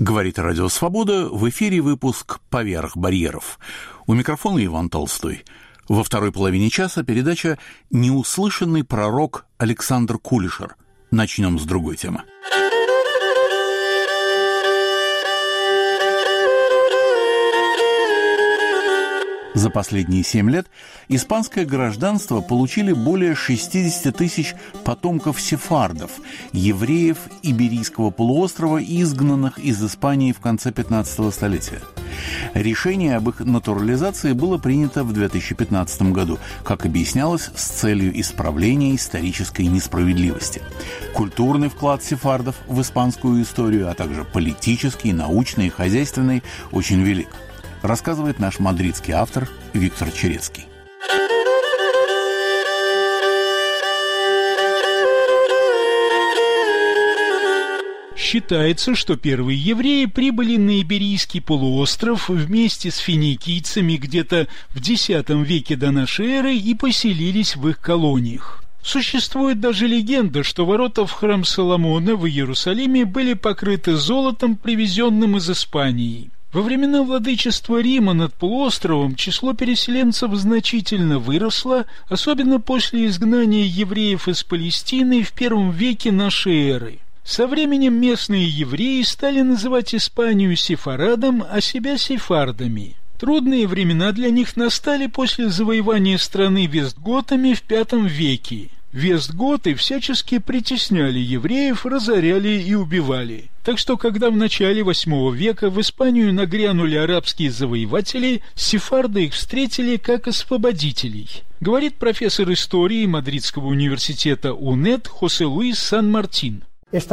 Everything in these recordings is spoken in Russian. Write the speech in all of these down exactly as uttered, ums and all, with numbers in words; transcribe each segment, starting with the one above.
Говорит Радио Свобода, в эфире выпуск «Поверх барьеров». У микрофона Иван Толстой. Во второй половине часа передача «Неуслышанный пророк» Александр Кулишер. Начнем с другой темы. За последние семь лет испанское гражданство получили более шестьдесят тысяч потомков сефардов, евреев Иберийского полуострова, изгнанных из Испании в конце пятнадцатого столетия. Решение об их натурализации было принято в две тысячи пятнадцатом году, как объяснялось, с целью исправления исторической несправедливости. Культурный вклад сефардов в испанскую историю, а также политический, научный и хозяйственный очень велик, рассказывает наш мадридский автор Виктор Черецкий. Считается, что первые евреи прибыли на Иберийский полуостров вместе с финикийцами где-то в десятом веке до нашей эры и поселились в их колониях. Существует даже легенда, что ворота в храм Соломона в Иерусалиме были покрыты золотом, привезенным из Испании. Во времена владычества Рима над полуостровом число переселенцев значительно выросло, особенно после изгнания евреев из Палестины в первом веке нашей эры. Со временем местные евреи стали называть Испанию сефарадом, а себя сефардами. Трудные времена для них настали после завоевания страны вестготами в пятом веке. Вестготы всячески притесняли евреев, разоряли и убивали. Так что, когда в начале восьмого века в Испанию нагрянули арабские завоеватели, сефарды их встретили как освободителей. Говорит профессор истории Мадридского университета УНЕД Хосе Луис Сан-Мартин.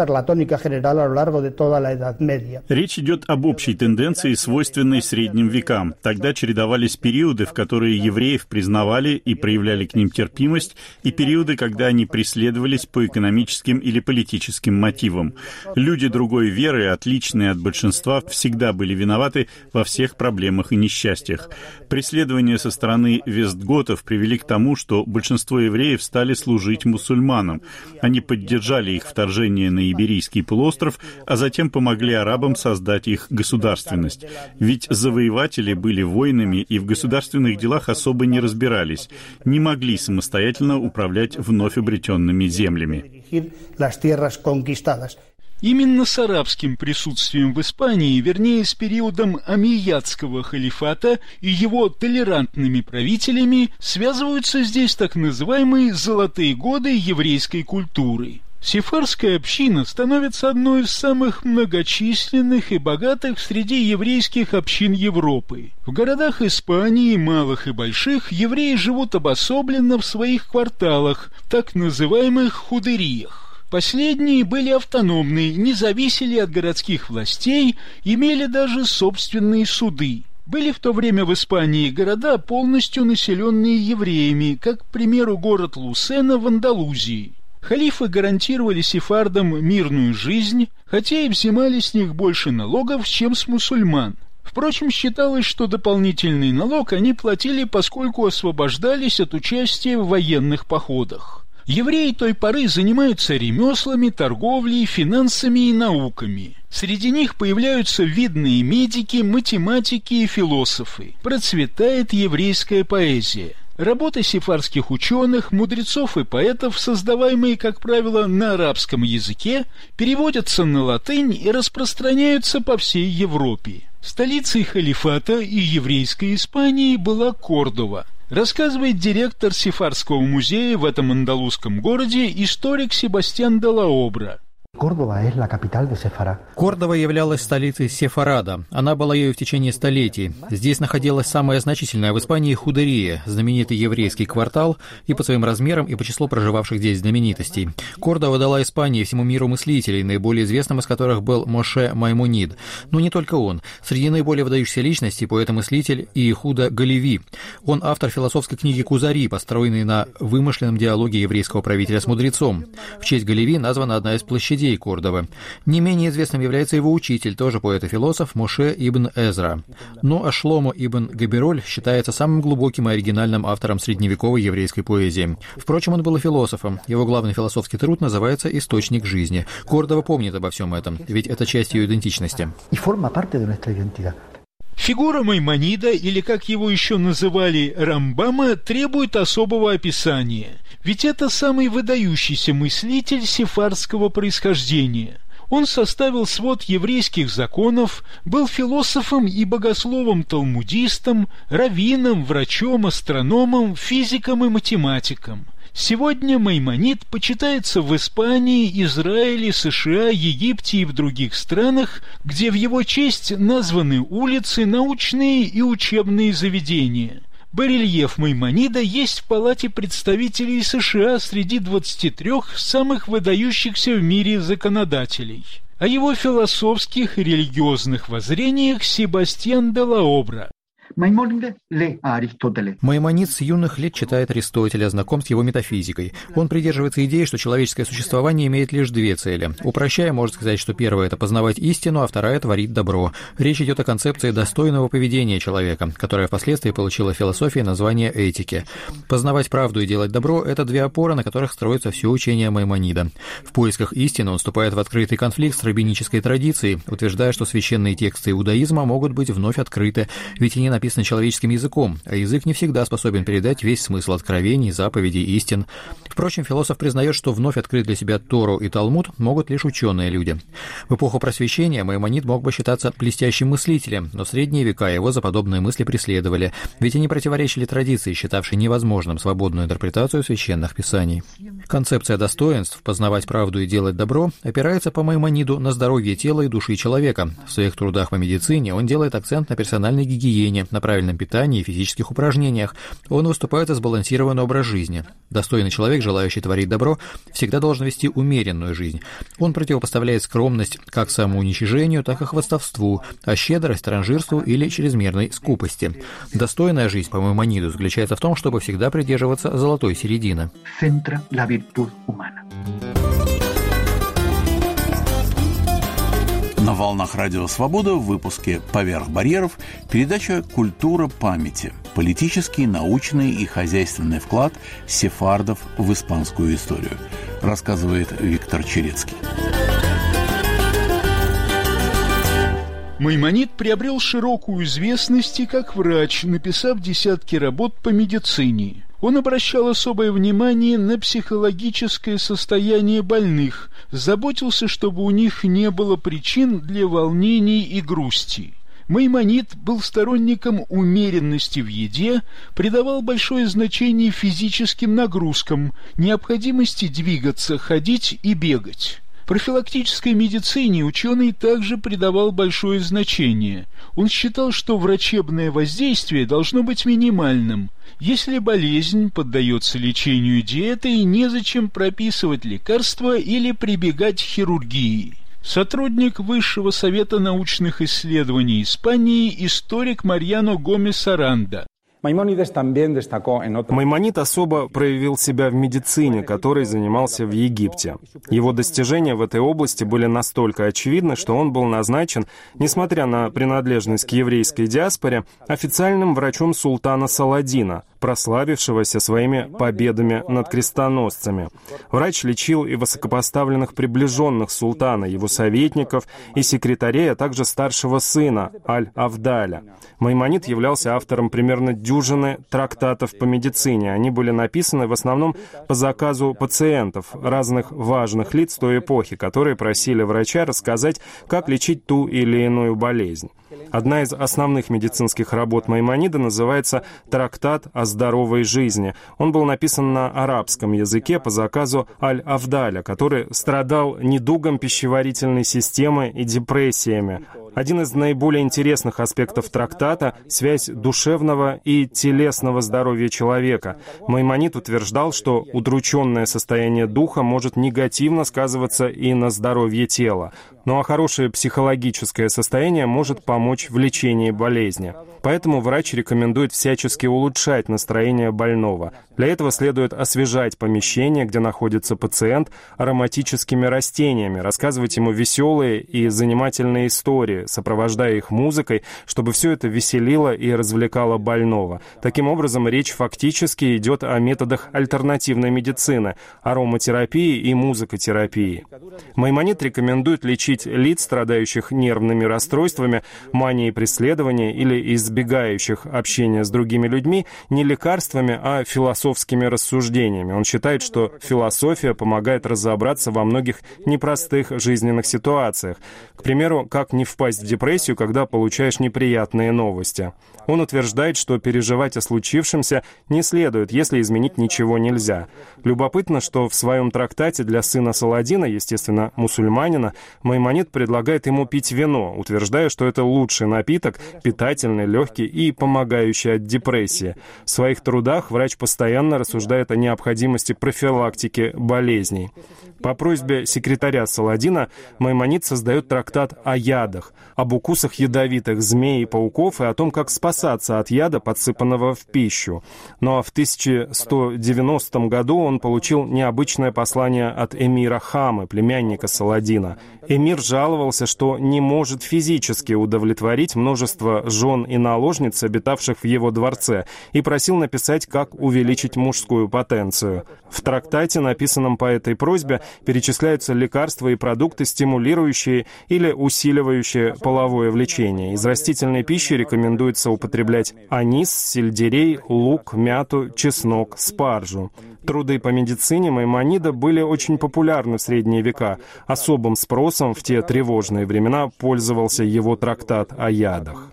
Речь идет об общей тенденции, свойственной средним векам. Тогда чередовались периоды, в которые евреев признавали и проявляли к ним терпимость, и периоды, когда они преследовались по экономическим или политическим мотивам. Люди другой веры, отличные от большинства, всегда были виноваты во всех проблемах и несчастьях. Преследования со стороны вестготов привели к тому, что большинство евреев стали служить мусульманам. Они поддержали их вторжение на Иберийский полуостров, а затем помогли арабам создать их государственность. Ведь завоеватели были воинами и в государственных делах особо не разбирались, не могли самостоятельно управлять вновь обретенными землями. Именно с арабским присутствием в Испании, вернее, с периодом омейядского халифата и его толерантными правителями, связываются здесь так называемые «золотые годы» еврейской культуры. Сефардская община становится одной из самых многочисленных и богатых среди еврейских общин Европы. В городах Испании, малых и больших, евреи живут обособленно в своих кварталах, так называемых худериях. Последние были автономны, не зависели от городских властей, имели даже собственные суды. Были в то время в Испании города, полностью населенные евреями, как, к примеру, город Лусена в Андалузии. Халифы гарантировали сефардам мирную жизнь, хотя и взимали с них больше налогов, чем с мусульман. Впрочем, считалось, что дополнительный налог они платили, поскольку освобождались от участия в военных походах. Евреи той поры занимаются ремеслами, торговлей, финансами и науками. Среди них появляются видные медики, математики и философы. Процветает еврейская поэзия. Работы сефардских ученых, мудрецов и поэтов, создаваемые, как правило, на арабском языке, переводятся на латынь и распространяются по всей Европе. Столицей халифата и еврейской Испании была Кордова. Рассказывает директор Сефардского музея в этом андалузском городе историк Себастьян де ла Обра. Кордова являлась столицей Сефарада. Она была ею в течение столетий. Здесь находилась самая значительная в Испании худерия, знаменитый еврейский квартал и по своим размерам, и по числу проживавших здесь знаменитостей. Кордова дала Испании и всему миру мыслителей, наиболее известным из которых был Моше Маймонид. Но не только он. Среди наиболее выдающихся личностей поэт-мыслитель Иехуда Галеви. Он автор философской книги «Кузари», построенной на вымышленном диалоге еврейского правителя с мудрецом. В честь Галеви названа одна из площадей идей Кордовы. Не менее известным является его учитель, тоже поэт и философ, Моше ибн Эзра. Ну а Шломо ибн Габироль считается самым глубоким и оригинальным автором средневековой еврейской поэзии. Впрочем, он был и философом. Его главный философский труд называется «Источник жизни». Кордова помнит обо всем этом, ведь это часть ее идентичности. Фигура Маймонида, или как его еще называли Рамбама, требует особого описания, ведь это самый выдающийся мыслитель сефардского происхождения. Он составил свод еврейских законов, был философом и богословом-талмудистом, раввином, врачом, астрономом, физиком и математиком. Сегодня Маймонид почитается в Испании, Израиле, США, Египте и в других странах, где в его честь названы улицы, научные и учебные заведения. Барельеф Маймонида есть в Палате представителей США среди двадцати трёх самых выдающихся в мире законодателей. О его философских и религиозных воззрениях Себастьян де ла Обра. Маймонид с юных лет читает Аристотеля, знаком с его метафизикой. Он придерживается идеи, что человеческое существование имеет лишь две цели. Упрощая, можно сказать, что первая — это познавать истину, а вторая — творить добро. Речь идет о концепции достойного поведения человека, которая впоследствии получила в философии название этики. Познавать правду и делать добро — это две опоры, на которых строится все учение Маймонида. В поисках истины он вступает в открытый конфликт с раббинической традицией, утверждая, что священные тексты иудаизма могут быть вновь открыты, ведь они написаны человеческим языком, а язык не всегда способен передать весь смысл откровений, заповедей, истин. Впрочем, философ признает, что вновь открыть для себя Тору и Талмуд могут лишь ученые люди. В эпоху Просвещения Маймонид мог бы считаться блестящим мыслителем, но в средние века его за подобные мысли преследовали, ведь они противоречили традиции, считавшей невозможным свободную интерпретацию священных писаний. Концепция достоинств «познавать правду и делать добро» опирается по Маймониду на здоровье тела и души человека. В своих трудах по медицине он делает акцент на персональной гигиене, на правильном питании и физических упражнениях. Он выступает за сбалансированный образ жизни. Достойный человек, желающий творить добро, всегда должен вести умеренную жизнь. Он противопоставляет скромность как самоуничижению, так и хвастовству, а щедрость транжирству или чрезмерной скупости. Достойная жизнь, по Маймониду, заключается в том, чтобы всегда придерживаться золотой середины. На волнах Радио Свобода в выпуске «Поверх барьеров» передача «Культура памяти. Политический, научный и хозяйственный вклад сефардов в испанскую историю», рассказывает Виктор Черецкий. Маймонид приобрел широкую известность и как врач, написав десятки работ по медицине. Он обращал особое внимание на психологическое состояние больных, заботился, чтобы у них не было причин для волнений и грусти. Маймонид был сторонником умеренности в еде, придавал большое значение физическим нагрузкам, необходимости двигаться, ходить и бегать. Профилактической медицине ученый также придавал большое значение. Он считал, что врачебное воздействие должно быть минимальным. Если болезнь поддается лечению диетой, незачем прописывать лекарства или прибегать к хирургии. Сотрудник Высшего совета научных исследований Испании, историк Марьяно Гомес Аранда. Маймонид особо проявил себя в медицине, которой занимался в Египте. Его достижения в этой области были настолько очевидны, что он был назначен, несмотря на принадлежность к еврейской диаспоре, официальным врачом султана Саладина, прославившегося своими победами над крестоносцами. Врач лечил и высокопоставленных приближенных султана, его советников и секретарей, а также старшего сына Аль-Авдаля. Маймонид являлся автором примерно дюжины трактатов по медицине. Они были написаны в основном по заказу пациентов, разных важных лиц той эпохи, которые просили врача рассказать, как лечить ту или иную болезнь. Одна из основных медицинских работ Маймонида называется «Трактат о здоровой жизни». Он был написан на арабском языке по заказу Аль-Авдаля, который страдал недугом пищеварительной системы и депрессиями. Один из наиболее интересных аспектов трактата — связь душевного и телесного здоровья человека. Маймонид утверждал, что удрученное состояние духа может негативно сказываться и на здоровье тела. Ну а хорошее психологическое состояние может помочь в лечении болезни. Поэтому врач рекомендует всячески улучшать настроение больного. Для этого следует освежать помещение, где находится пациент, ароматическими растениями, рассказывать ему веселые и занимательные истории, сопровождая их музыкой, чтобы все это веселило и развлекало больного. Таким образом, речь фактически идет о методах альтернативной медицины, ароматерапии и музыкотерапии. Маймонид рекомендует лечить лиц, страдающих нервными расстройствами, манией преследования или избегающих общения с другими людьми, не лекарствами, а философскими рассуждениями. Он считает, что философия помогает разобраться во многих непростых жизненных ситуациях. К примеру, как не впасть в депрессию, когда получаешь неприятные новости. Он утверждает, что переживать о случившемся не следует, если изменить ничего нельзя. Любопытно, что в своем трактате для сына Саладина, естественно, мусульманина, Маймонид предлагает ему пить вино, утверждая, что это лучший напиток, питательный, легкий и помогающий от депрессии. В своих трудах врач постоянно рассуждает о необходимости профилактики болезней. По просьбе секретаря Саладина Маймонид создает трактат о ядах, об укусах ядовитых змей и пауков и о том, как спасаться от яда, подсыпанного в пищу. Но ну, а в тысяча сто девяностом году он получил необычное послание от эмира Хамы, племянника Саладина. Эмир жаловался, что не может физически удовлетворить множество жен и наложниц, обитавших в его дворце, и просил написать, как увеличить мужскую потенцию. В трактате, написанном по этой просьбе, перечисляются лекарства и продукты, стимулирующие или усиливающие половое влечение. Из растительной пищи рекомендуется употреблять анис, сельдерей, лук, мяту, чеснок, спаржу. Труды по медицине Маймонида были очень популярны в средние века. Особым спросом в те тревожные времена пользовался его трактат о ядах.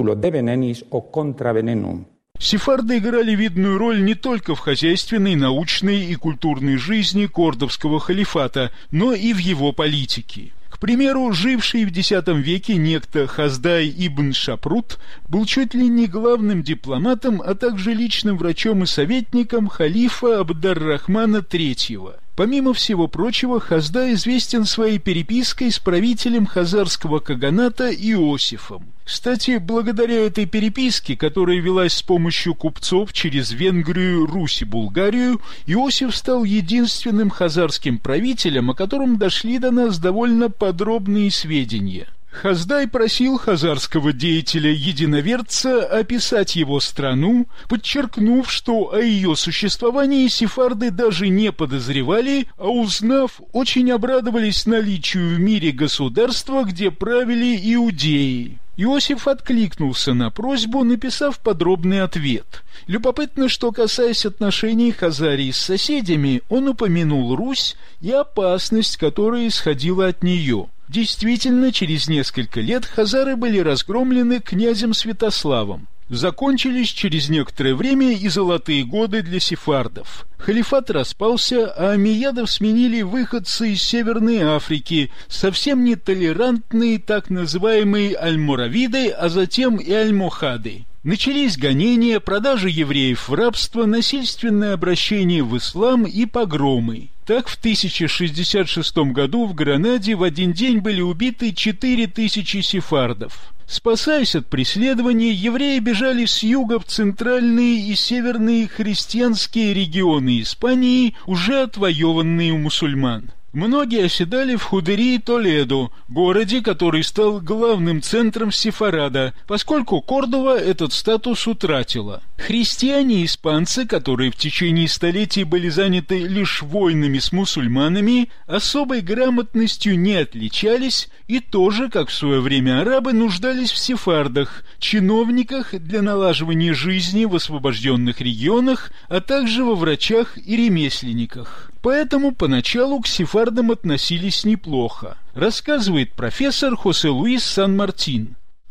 Сефарды играли видную роль не только в хозяйственной, научной и культурной жизни кордовского халифата, но и в его политике. К примеру, живший в десятом веке некто Хаздай ибн Шапрут был чуть ли не главным дипломатом, а также личным врачом и советником халифа Абд-ар-Рахмана третьего. Помимо всего прочего, Хаздай известен своей перепиской с правителем хазарского каганата Иосифом. Кстати, благодаря этой переписке, которая велась с помощью купцов через Венгрию, Русь и Булгарию, Иосиф стал единственным хазарским правителем, о котором дошли до нас довольно подробные сведения. Хаздай просил хазарского деятеля-единоверца описать его страну, подчеркнув, что о ее существовании сефарды даже не подозревали, а узнав, очень обрадовались наличию в мире государства, где правили иудеи. Иосиф откликнулся на просьбу, написав подробный ответ. Любопытно, что, касаясь отношений Хазарии с соседями, он упомянул Русь и опасность, которая исходила от нее. Действительно, через несколько лет хазары были разгромлены князем Святославом. Закончились через некоторое время и золотые годы для сефардов. Халифат распался, а омейядов сменили выходцы из Северной Африки, совсем нетолерантные так называемые аль-Муравиды, а затем и аль-Мохады. Начались гонения, продажа евреев в рабство, насильственное обращение в ислам и погромы. Так, в тысяча шестьдесят шестом году в Гранаде в один день были убиты четыре тысячи сефардов. Спасаясь от преследования, евреи бежали с юга в центральные и северные христианские регионы Испании, уже отвоеванные у мусульман. Многие оседали в Худерии-Толедо, городе, который стал главным центром сефарада, поскольку Кордова этот статус утратила. Христиане и испанцы, которые в течение столетий были заняты лишь войнами с мусульманами, особой грамотностью не отличались и тоже, как в свое время арабы, нуждались в сефардах, чиновниках для налаживания жизни в освобожденных регионах, а также во врачах и ремесленниках. Поэтому поначалу к сефардам относились неплохо, рассказывает профессор Хосе Луис Сан-Мартин.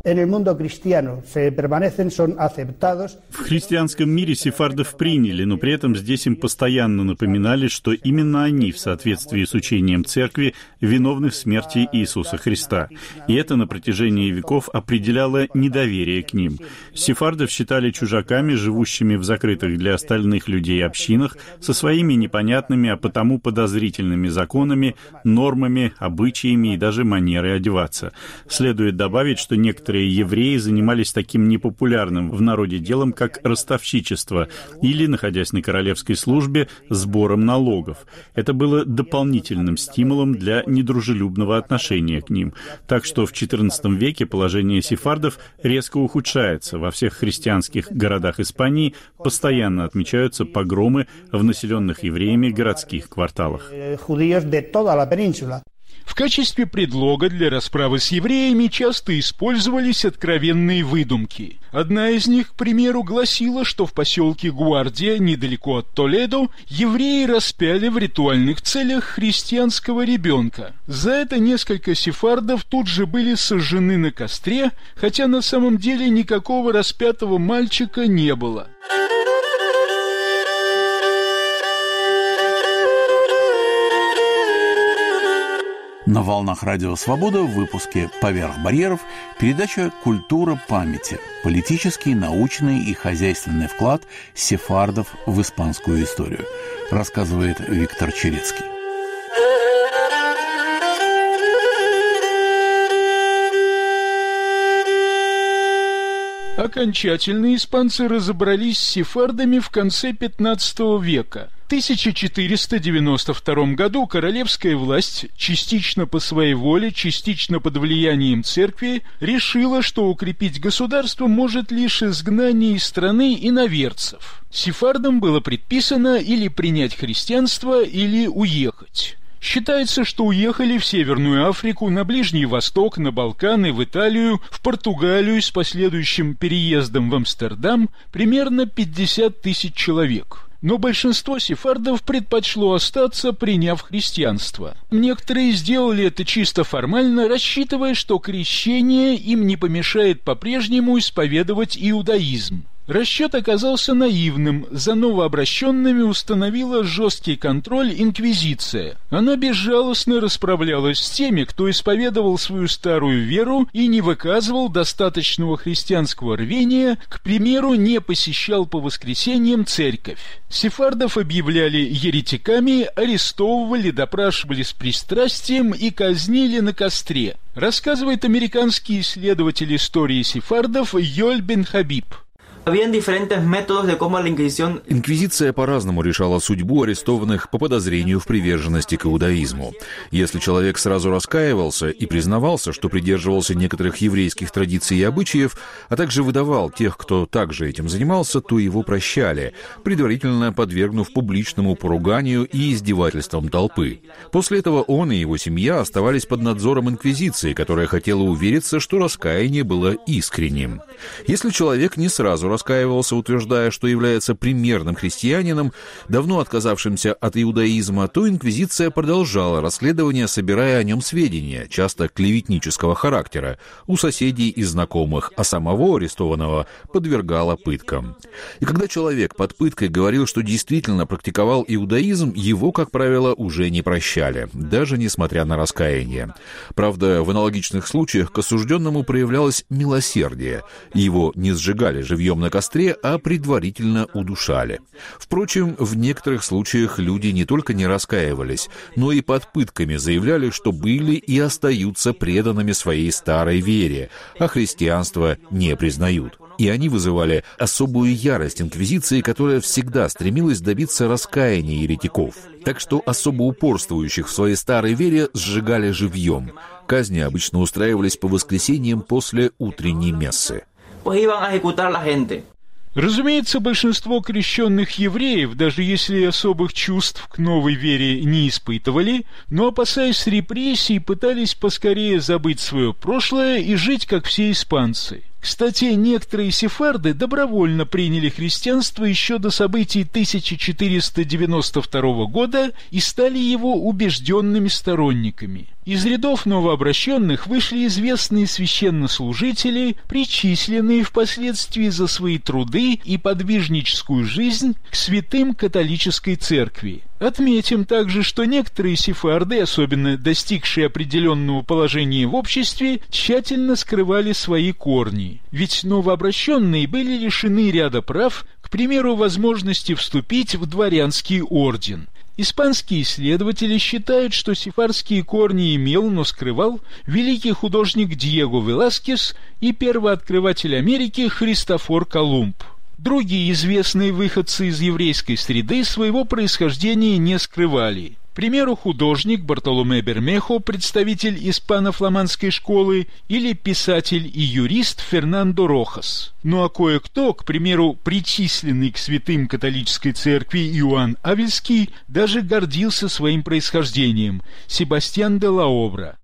В христианском мире сефардов приняли, но при этом здесь им постоянно напоминали, что именно они, в соответствии с учением церкви, виновны в смерти Иисуса Христа. И это на протяжении веков определяло недоверие к ним. Сефардов считали чужаками, живущими в закрытых для остальных людей общинах, со своими непонятными, а потому подозрительными законами, нормами, обычаями и даже манерой одеваться. Следует добавить, что некоторые евреи занимались таким непопулярным в народе делом, как ростовщичество, или, находясь на королевской службе, сбором налогов. Это было дополнительным стимулом для недружелюбного отношения к ним. Так что в четырнадцатом веке положение сефардов резко ухудшается. Во всех христианских городах Испании постоянно отмечаются погромы в населенных евреями городских кварталах. В качестве предлога для расправы с евреями часто использовались откровенные выдумки. Одна из них, к примеру, гласила, что в поселке Гуардия, недалеко от Толедо, евреи распяли в ритуальных целях христианского ребенка. За это несколько сефардов тут же были сожжены на костре, хотя на самом деле никакого распятого мальчика не было. На волнах Радио Свобода в выпуске «Поверх барьеров» передача «Культура памяти. Политический, научный и хозяйственный вклад сефардов в испанскую историю», рассказывает Виктор Черецкий. Окончательно испанцы разобрались с сефардами в конце пятнадцатого века. В тысяча четыреста девяносто втором году королевская власть, частично по своей воле, частично под влиянием церкви, решила, что укрепить государство может лишь изгнание из страны иноверцев. Сефардам было предписано или принять христианство, или уехать. Считается, что уехали в Северную Африку, на Ближний Восток, на Балканы, в Италию, в Португалию с последующим переездом в Амстердам примерно пятьдесят тысяч человек. Но большинство сефардов предпочло остаться, приняв христианство. Некоторые сделали это чисто формально, рассчитывая, что крещение им не помешает по-прежнему исповедовать иудаизм. Расчет оказался наивным. За новообращенными установила жесткий контроль инквизиция. Она безжалостно расправлялась с теми, кто исповедовал свою старую веру и не выказывал достаточного христианского рвения, к примеру, не посещал по воскресеньям церковь. Сефардов объявляли еретиками, арестовывали, допрашивали с пристрастием и казнили на костре, рассказывает американский исследователь истории сефардов Йоль бен Хабиб. Инквизиция по-разному решала судьбу арестованных по подозрению в приверженности к иудаизму. Если человек сразу раскаивался и признавался, что придерживался некоторых еврейских традиций и обычаев, а также выдавал тех, кто также этим занимался, то его прощали, предварительно подвергнув публичному поруганию и издевательствам толпы. После этого он и его семья оставались под надзором инквизиции, которая хотела увериться, что раскаяние было искренним. Если человек не сразу раскаивался, утверждая, что является примерным христианином, давно отказавшимся от иудаизма, то инквизиция продолжала расследование, собирая о нем сведения, часто клеветнического характера, у соседей и знакомых, а самого арестованного подвергала пыткам. И когда человек под пыткой говорил, что действительно практиковал иудаизм, его, как правило, уже не прощали, даже несмотря на раскаяние. Правда, в аналогичных случаях к осужденному проявлялось милосердие. Его не сжигали живьем на костре, а предварительно удушали. Впрочем, в некоторых случаях люди не только не раскаивались, но и под пытками заявляли, что были и остаются преданными своей старой вере, а христианство не признают. И они вызывали особую ярость инквизиции, которая всегда стремилась добиться раскаяния еретиков. Так что особо упорствующих в своей старой вере сжигали живьем. Казни обычно устраивались по воскресеньям после утренней мессы. Разумеется, большинство крещенных евреев, даже если особых чувств к новой вере не испытывали, но, опасаясь репрессий, пытались поскорее забыть свое прошлое и жить, как все испанцы. Кстати, некоторые сефарды добровольно приняли христианство еще до событий тысяча четыреста девяносто второго года и стали его убежденными сторонниками. Из рядов новообращенных вышли известные священнослужители, причисленные впоследствии за свои труды и подвижническую жизнь к святым католической церкви. Отметим также, что некоторые сефарды, особенно достигшие определенного положения в обществе, тщательно скрывали свои корни. Ведь новообращенные были лишены ряда прав, к примеру, возможности вступить в дворянский орден. Испанские исследователи считают, что сефардские корни имел, но скрывал великий художник Диего Веласкес и первооткрыватель Америки Христофор Колумб. Другие известные выходцы из еврейской среды своего происхождения не скрывали. К примеру, художник Бартоломе Бермехо, представитель испано-фламандской школы, или писатель и юрист Фернандо Рохас. Ну а кое-кто, к примеру, причисленный к святым католической церкви Иоанн Авельский, даже гордился своим происхождением – Себастьян де ла Обра.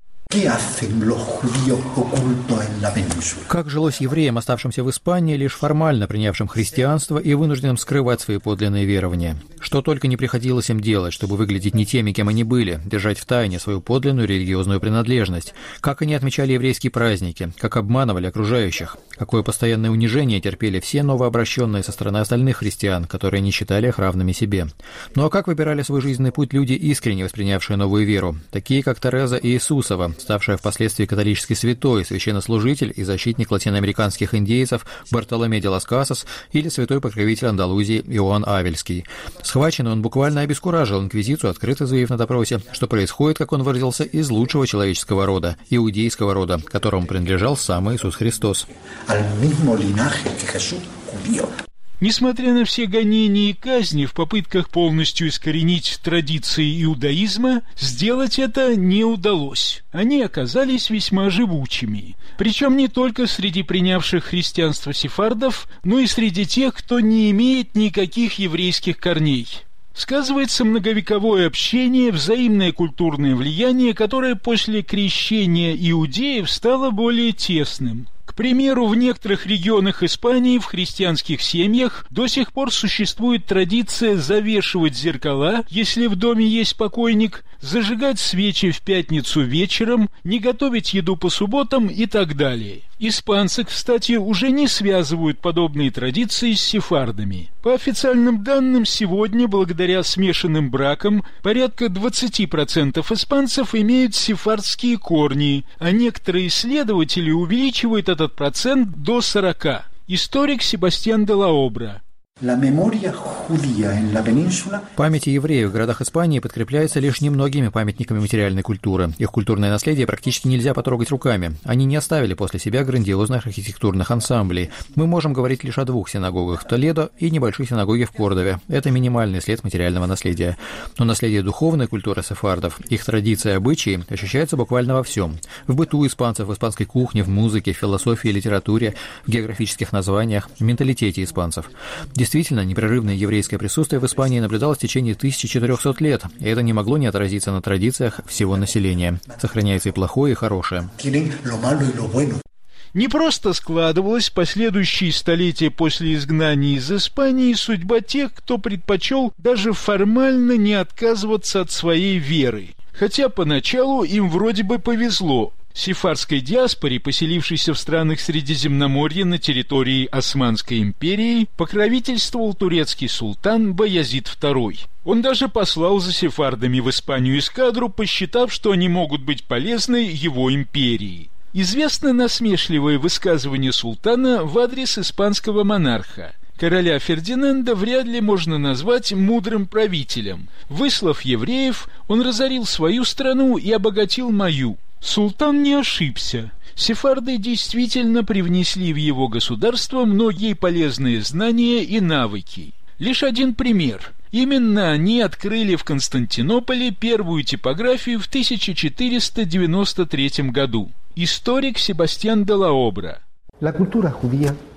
Как жилось евреям, оставшимся в Испании, лишь формально принявшим христианство и вынужденным скрывать свои подлинные верования? Что только не приходилось им делать, чтобы выглядеть не теми, кем они были, держать в тайне свою подлинную религиозную принадлежность. Как они отмечали еврейские праздники, как обманывали окружающих. Какое постоянное унижение терпели все новообращенные со стороны остальных христиан, которые не считали их равными себе. Ну а как выбирали свой жизненный путь люди, искренне воспринявшие новую веру, такие как Тереза Иисусова, ставшая впоследствии католической святой, священнослужитель и защитник латиноамериканских индейцев Бартоломе де лас Касас или святой покровитель Андалузии Иоанн Авельский. Схваченный он буквально обескуражил инквизицию, открыто заявив на допросе, что происходит, как он выразился, из лучшего человеческого рода, иудейского рода, которому принадлежал сам Иисус Христос. Несмотря на все гонения и казни в попытках полностью искоренить традиции иудаизма, сделать это не удалось. Они оказались весьма живучими. Причем не только среди принявших христианство сефардов, но и среди тех, кто не имеет никаких еврейских корней. Сказывается многовековое общение, взаимное культурное влияние, которое после крещения иудеев стало более тесным. К примеру, в некоторых регионах Испании в христианских семьях до сих пор существует традиция завешивать зеркала, если в доме есть покойник, зажигать свечи в пятницу вечером, не готовить еду по субботам и так далее. Испанцы, кстати, уже не связывают подобные традиции с сефардами. По официальным данным, сегодня, благодаря смешанным бракам, порядка двадцать процентов испанцев имеют сефардские корни, а некоторые исследователи увеличивают этот процент до сорока. Историк Себастьян де ла Обра. Память о евреях в городах Испании подкрепляется лишь немногими памятниками материальной культуры. Их культурное наследие практически нельзя потрогать руками. Они не оставили после себя грандиозных архитектурных ансамблей. Мы можем говорить лишь о двух синагогах в Толедо и небольшой синагоге в Кордове. Это минимальный след материального наследия. Но наследие духовной культуры сефардов, их традиции и обычаи ощущаются буквально во всем. В быту испанцев, в испанской кухне, в музыке, в философии, литературе, в географических названиях, в менталитете испанцев. Действительно, непрерывное еврейское присутствие в Испании наблюдалось в течение тысячи четырехсот лет, и это не могло не отразиться на традициях всего населения. Сохраняется и плохое, и хорошее. Не просто складывалась последующие столетия после изгнания из Испании судьба тех, кто предпочел даже формально не отказываться от своей веры. Хотя поначалу им вроде бы повезло. Сефардской диаспоре, поселившейся в странах Средиземноморья на территории Османской империи, покровительствовал турецкий султан Баязид второй. Он даже послал за сефардами в Испанию эскадру, посчитав, что они могут быть полезны его империи. Известно насмешливое высказывание султана в адрес испанского монарха. Короля Фердинанда вряд ли можно назвать мудрым правителем. Выслав евреев, он разорил свою страну и обогатил мою. Султан не ошибся. Сефарды действительно привнесли в его государство многие полезные знания и навыки. Лишь один пример. Именно они открыли в Константинополе первую типографию в тысяча четыреста девяносто третьем году. Историк Себастьян де ла Обра.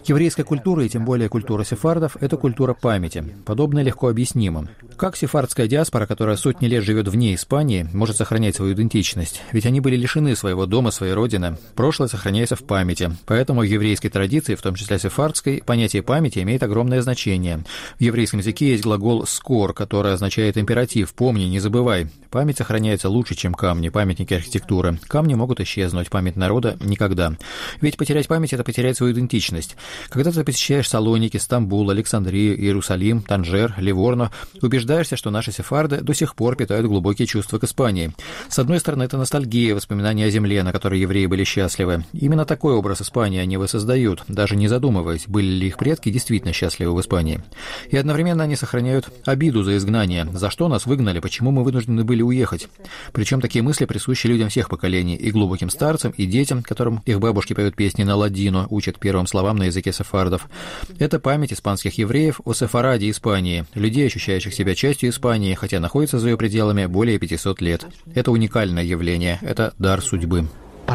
Еврейская культура, и тем более культура сефардов, это культура памяти. Подобное легко объяснимо. Как сефардская диаспора, которая сотни лет живет вне Испании, может сохранять свою идентичность? Ведь они были лишены своего дома, своей родины. Прошлое сохраняется в памяти. Поэтому в еврейской традиции, в том числе сефардской, понятие памяти имеет огромное значение. В еврейском языке есть глагол «скор», который означает императив «помни, не забывай». Память сохраняется лучше, чем камни, памятники архитектуры. Камни могут исчезнуть, память народа — никогда. Ведь потерять память — это потерять свою идентичность. Когда ты посещаешь Салоники, Стамбул, Александрию, Иерусалим, Танжер, Ливорно, убеждаешься, что наши сефарды до сих пор питают глубокие чувства к Испании. С одной стороны, это ностальгия, воспоминания о земле, на которой евреи были счастливы. Именно такой образ Испании они воссоздают, даже не задумываясь, были ли их предки действительно счастливы в Испании. И одновременно они сохраняют обиду за изгнание. За что нас выгнали, почему мы вынуждены были уехать? Причем такие мысли присущи людям всех поколений, и глубоким старцам, и детям, которым их бабушки поют песни на ладино, учат первым словам на языке сефардов. Это память испанских евреев о сефараде Испании, людей, ощущающих себя частью Испании, хотя находятся за ее пределами более пятисот лет. Это уникальное явление, это дар судьбы.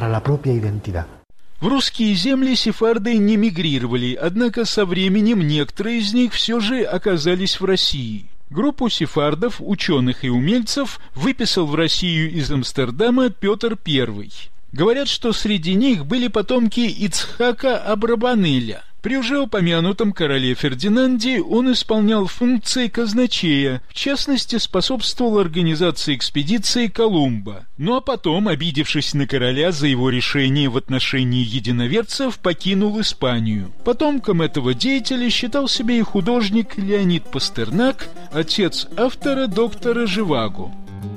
В русские земли сефарды не мигрировали, однако со временем некоторые из них все же оказались в России. Группу сефардов, ученых и умельцев выписал в Россию из Амстердама Петр Первый. Говорят, что среди них были потомки Ицхака Абрабанеля. При уже упомянутом короле Фердинанде он исполнял функции казначея, в частности, способствовал организации экспедиции Колумба. Ну а потом, обидевшись на короля за его решение в отношении единоверцев, покинул Испанию. Потомком этого деятеля считал себя и художник Леонид Пастернак, отец автора доктора Живаго.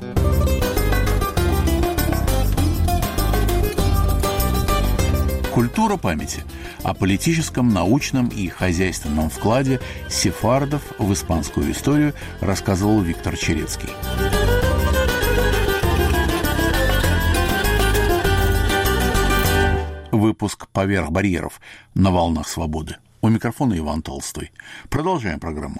Культура памяти о политическом, научном и хозяйственном вкладе сефардов в испанскую историю рассказывал Виктор Черецкий. Выпуск «Поверх барьеров» на волнах свободы. У микрофона Иван Толстой. Продолжаем программу.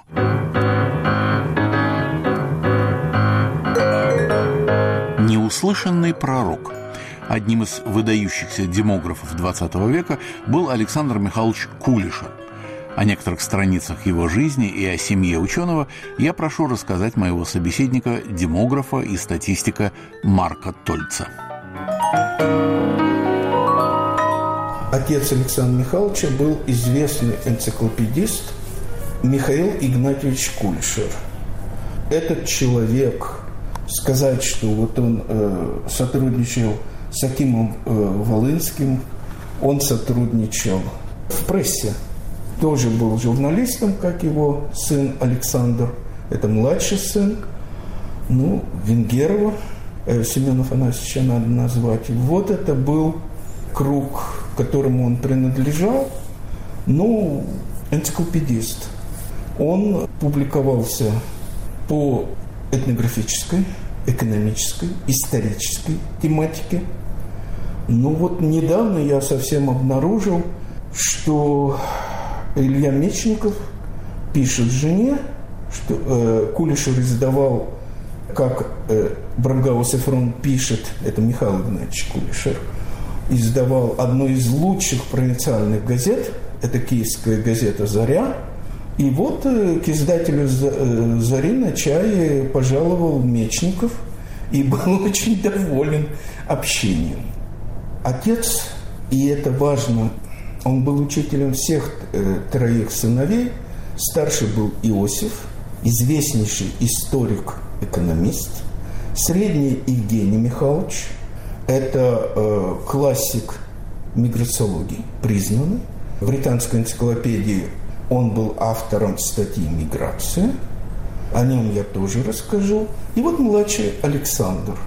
Неуслышанный пророк. Одним из выдающихся демографов двадцатого века был Александр Михайлович Кулишер. О некоторых страницах его жизни и о семье ученого я прошу рассказать моего собеседника, демографа и статистика Марка Тольца. Отец Александра Михайловича был известный энциклопедист Михаил Игнатьевич Кулишер. Этот человек, сказать, что вот он э, сотрудничал с Акимом э, Волынским, он сотрудничал в прессе, тоже был журналистом, как его сын Александр, это младший сын, ну, Венгерова, э, Семена Афанасьевича надо назвать. Вот это был круг, которому он принадлежал, ну, энциклопедист. Он публиковался по этнографической, экономической, исторической тематике. Ну вот недавно я совсем обнаружил, что Илья Мечников пишет жене, что э, Кулишер издавал, как э, Брангаус Эфрон пишет, это Михаил Игнатьевич Кулишер, издавал одну из лучших провинциальных газет, это киевская газета «Заря». И вот э, к издателю э, «Зари» на чай пожаловал Мечников и был очень доволен общением. Отец, и это важно, он был учителем всех э, троих сыновей. Старший был Иосиф, известнейший историк-экономист. Средний Евгений Михайлович, это э, классик миграциологии, признанный. В британской энциклопедии он был автором статьи «Миграция». О нем я тоже расскажу. И вот младший Александр.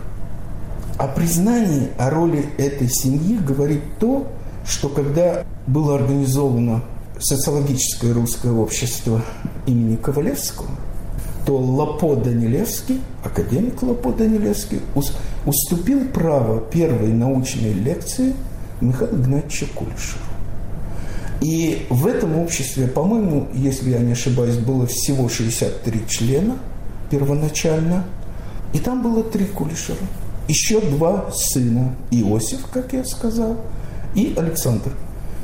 О признании, о роли этой семьи говорит то, что когда было организовано социологическое русское общество имени Ковалевского, то Лапо Данилевский, академик Лапо Данилевский, уступил право первой научной лекции Михаилу Игнатьевичу Кулишеру. И в этом обществе, по-моему, если я не ошибаюсь, было всего шестьдесят три члена первоначально, и там было три Кулишера. Еще два сына, Иосиф, как я сказал, и Александр.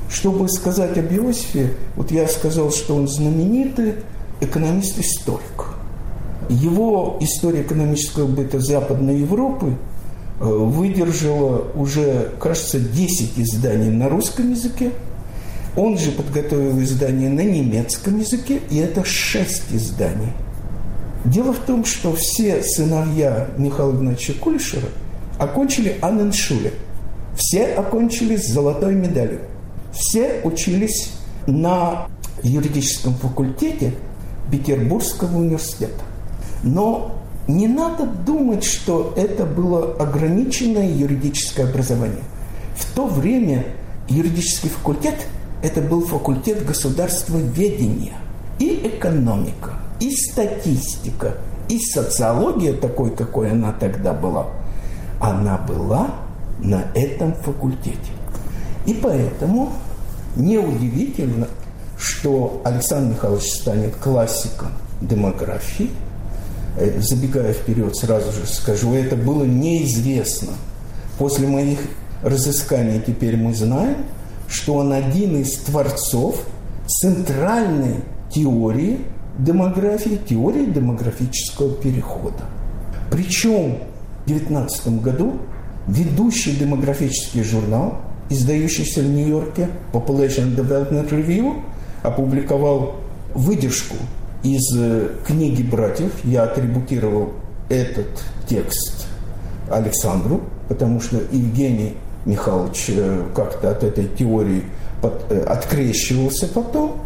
Чтобы сказать об Иосифе, вот я сказал, что он знаменитый экономист-историк. Его история экономического быта Западной Европы выдержала уже, кажется, десять изданий на русском языке. Он же подготовил издание на немецком языке, и это шесть изданий. Дело в том, что все сыновья Михаила Игнатьевича Кулишера окончили Анненшуле. Все окончили с золотой медалью. Все учились на юридическом факультете Петербургского университета. Но не надо думать, что это было ограниченное юридическое образование. В то время юридический факультет – это был факультет государствоведения. И экономика, и статистика, и социология, такой, какой она тогда была, она была на этом факультете. И поэтому неудивительно, что Александр Михайлович станет классиком демографии. Забегая вперед, сразу же скажу, это было неизвестно. После моих разысканий теперь мы знаем, что он один из творцов центральной теории демографии, теории демографического перехода. Причем в две тысячи девятнадцатом году ведущий демографический журнал, издающийся в Нью-Йорке, Population Development Review, опубликовал выдержку из книги братьев. Я атрибутировал этот текст Александру, потому что Евгений Михайлович как-то от этой теории под, открещивался потом.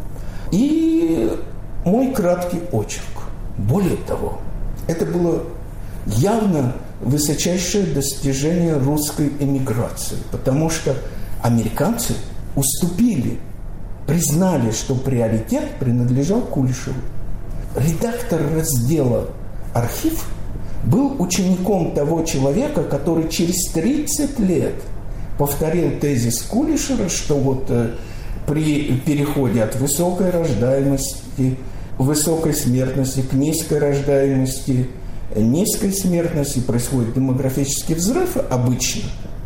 И мой краткий очерк. Более того, это было явно высочайшее достижение русской эмиграции, потому что американцы уступили, признали, что приоритет принадлежал Кулишеву. Редактор раздела «Архив» был учеником того человека, который через тридцать лет повторил тезис Кулишера, что вот э, при переходе от высокой рождаемости, высокой смертности к низкой рождаемости, низкой смертности происходит демографический взрыв обычно,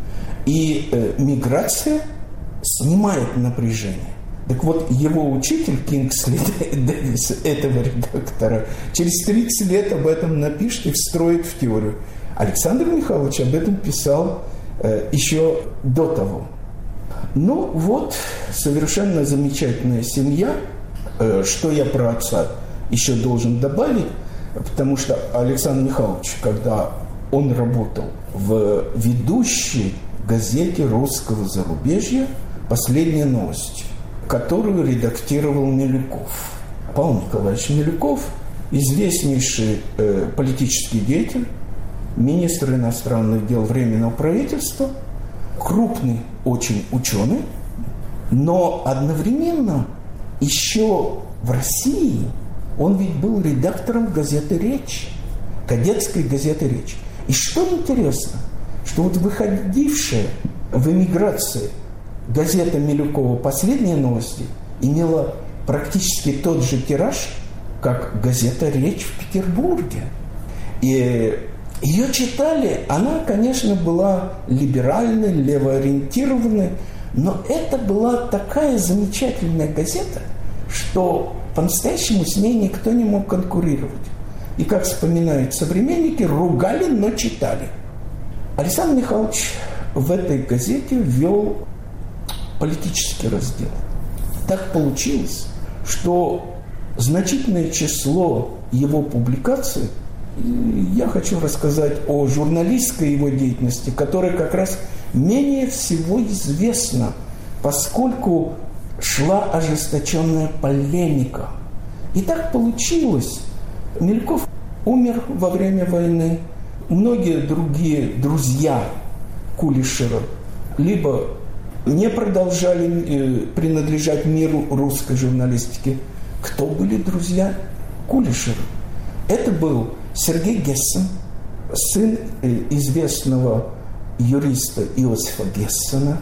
и э, миграция снимает напряжение. Так вот, его учитель Кингсли Дэвис, этого редактора, через тридцать лет об этом напишет и встроит в теорию. Александр Михайлович об этом писал э, еще до того. Ну вот, совершенно замечательная семья. Э, что я про отца еще должен добавить, потому что Александр Михайлович, когда он работал в ведущей газете русского зарубежья «Последние новости», которую редактировал Милюков. Павел Николаевич Милюков, известнейший э, политический деятель, министр иностранных дел Временного правительства, крупный очень ученый, но одновременно еще в России он ведь был редактором газеты «Речь», кадетской газеты «Речь». И что интересно, что вот выходившая в эмиграции газета Милюкова «Последние новости» имела практически тот же тираж, как газета «Речь» в Петербурге. И ее читали, она, конечно, была либеральной, левоориентированной, но это была такая замечательная газета, что по-настоящему с ней никто не мог конкурировать. И, как вспоминают современники, ругали, но читали. Александр Михайлович в этой газете ввел политический раздел. Так получилось, что значительное число его публикаций, я хочу рассказать о журналистской его деятельности, которая как раз менее всего известна, поскольку шла ожесточенная полемика. И так получилось. Милюков умер во время войны. Многие другие друзья Кулишера либо не продолжали э, принадлежать миру русской журналистики. Кто были друзья Кулишера? Это был Сергей Гессен, сын э, известного юриста Иосифа Гессена.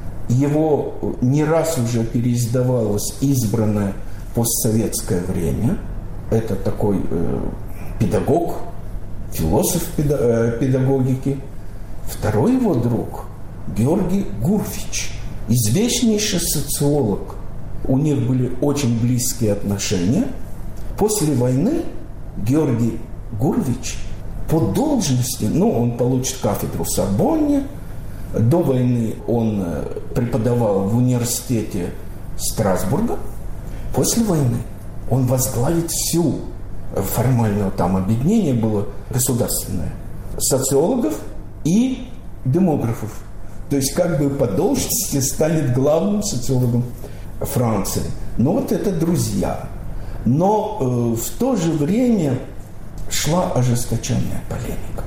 Его не раз уже переиздавалось «Избранное постсоветское время». Это такой э, педагог, философ педа, э, педагогики. Второй его друг Георгий Гурфич, известнейший социолог. У них были очень близкие отношения. После войны Георгий Гурвич по должности, ну, он получит кафедру в Сорбонне. До войны он преподавал в университете Страсбурга. После войны он возглавит всю, формальное там объединение было государственное, социологов и демографов. То есть как бы по должности станет главным социологом Франции. Но вот это друзья. Но э, в то же время шла ожесточенная полемика.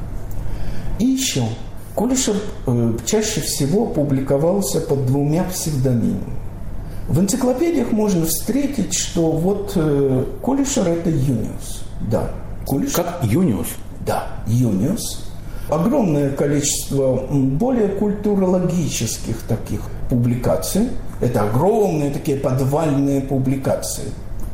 И еще Кулишер э, чаще всего публиковался под двумя псевдонимами. В энциклопедиях можно встретить, что вот э, Кулишер – это Юниус. Да, Кулишер. Как Юниус? Да, Юниус. Огромное количество более культурологических таких публикаций. Это огромные такие подвальные публикации.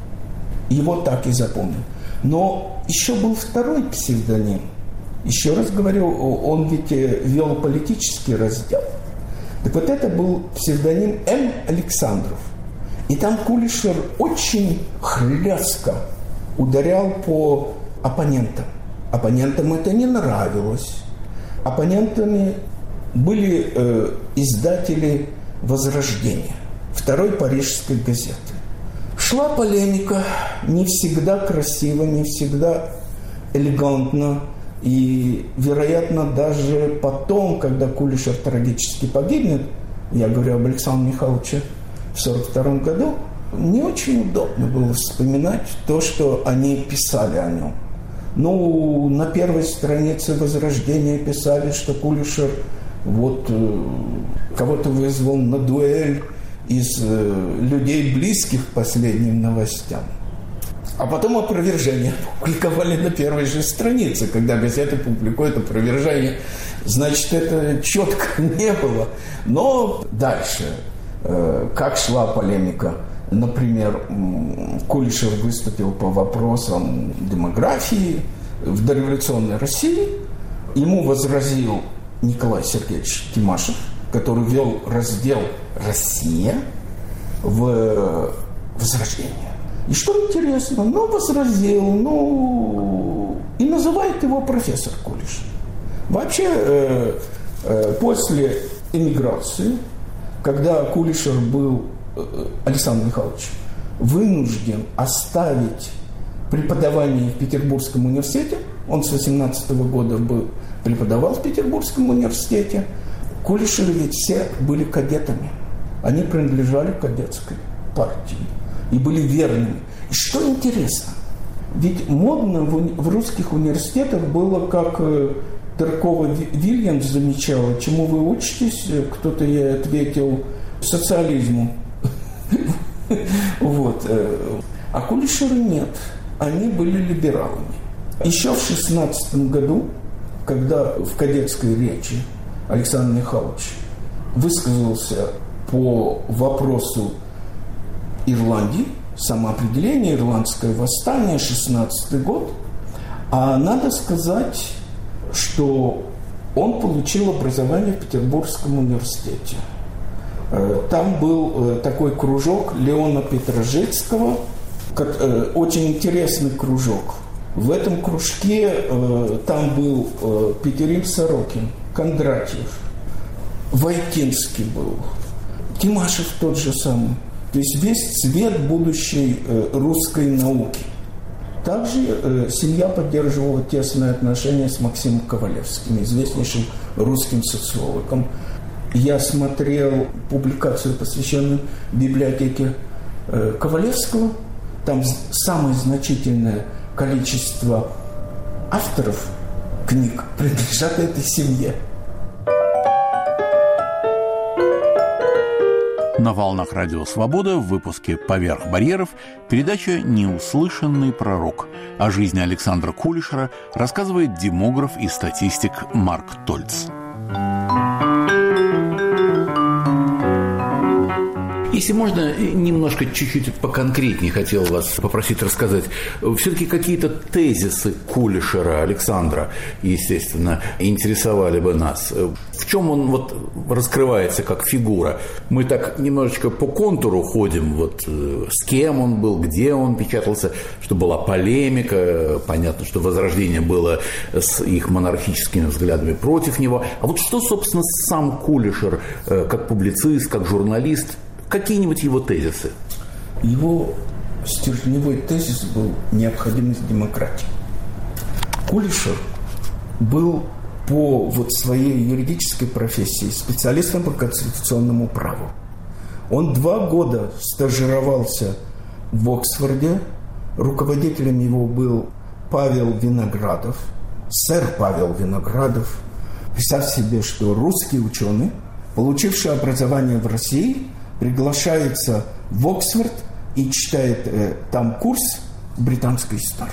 Его так и запомнил. Но еще был второй псевдоним. Еще раз говорю, он ведь вел политический раздел. Так вот это был псевдоним М. Александров. И там Кулишер очень хлестко ударял по оппонентам. Оппонентам это не нравилось. Оппонентами были э, издатели «Возрождения», второй парижской газеты. Шла полемика, не всегда красиво, не всегда элегантно. И, вероятно, даже потом, когда Кулишер трагически погибнет, я говорю об Александре Михайловиче в сорок втором году, не очень удобно было вспоминать то, что они писали о нем. Ну, на первой странице «Возрождения» писали, что Кулишер вот э, кого-то вызвал на дуэль из э, людей, близких к последним новостям. А потом опровержение публиковали на первой же странице. Когда газета публикует опровержение, значит, это четко не было. Но дальше, э, как шла полемика. Например, Кулишер выступил по вопросам демографии в дореволюционной России. Ему возразил Николай Сергеевич Тимашев, который вел раздел «Россия» в «Возрождение». И что интересно, ну, возразил, ну, и называет его профессор Кулишер. Вообще, э, э, после эмиграции, когда Кулишер был, э, Александр Михайлович, вынужден оставить преподавание в Петербургском университете, он с восемнадцатого года был, преподавал в Петербургском университете, Кулишеры ведь все были кадетами, они принадлежали к кадетской партии и были верными. И что интересно, ведь модно в, в русских университетах было, как э, Теркова Вильямс замечала, чему вы учитесь, кто-то ей ответил, социализму. Вот. А Кулишеры нет, они были либералами. Еще в шестнадцатом году, когда в кадетской речи Александр Михайлович высказался по вопросу Ирландии, самоопределение, ирландское восстание, шестнадцатый год. А надо сказать, что он получил образование в Петербургском университете. Там был такой кружок Леона Петрожицкого, очень интересный кружок. В этом кружке там был Петерим Сорокин, Кондратьев, Войтинский был, Тимашев тот же самый. То есть весь цвет будущей э, русской науки. Также э, семья поддерживала тесные отношения с Максимом Ковалевским, известнейшим русским социологом. Я смотрел публикацию, посвященную библиотеке э, Ковалевского. Там самое значительное количество авторов книг принадлежат этой семье. На волнах Радио Свобода в выпуске «Поверх барьеров» передача «Неуслышанный пророк». О жизни Александра Кулишера рассказывает демограф и статистик Марк Тольц. Если можно, немножко чуть-чуть поконкретнее хотел вас попросить рассказать. Все-таки какие-то тезисы Кулешера Александра, естественно, интересовали бы нас. В чем он вот раскрывается как фигура? Мы так немножечко по контуру ходим, вот с кем он был, где он печатался, что была полемика, понятно, что Возрождение было с их монархическими взглядами против него. А вот что, собственно, сам Кулешер, как публицист, как журналист, какие-нибудь его тезисы? Его стержневой тезис был необходимость демократии. Кулешер был по вот своей юридической профессии специалистом по конституционному праву. Он два года стажировался в Оксфорде. Руководителем его был Павел Виноградов, сэр Павел Виноградов. Представь себе, что русский ученый, получивший образование в России, приглашается в Оксфорд и читает э, там курс британской истории.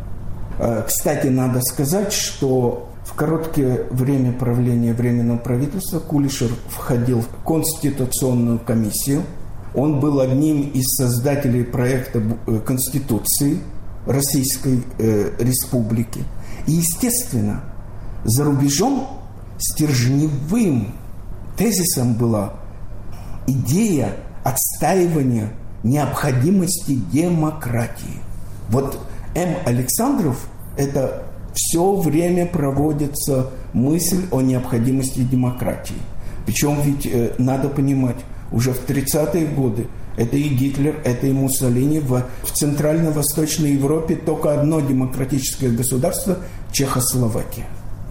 Э, кстати, надо сказать, что в короткое время правления Временного правительства Кулешер входил в Конституционную комиссию. Он был одним из создателей проекта Конституции Российской э, Республики. И, естественно, за рубежом стержневым тезисом была идея отстаивания необходимости демократии. Вот М. Александров – это все время проводится мысль о необходимости демократии. Причем ведь э, надо понимать, уже в тридцатые годы это и Гитлер, это и Муссолини. В, в Центрально-Восточной Европе только одно демократическое государство – Чехословакия.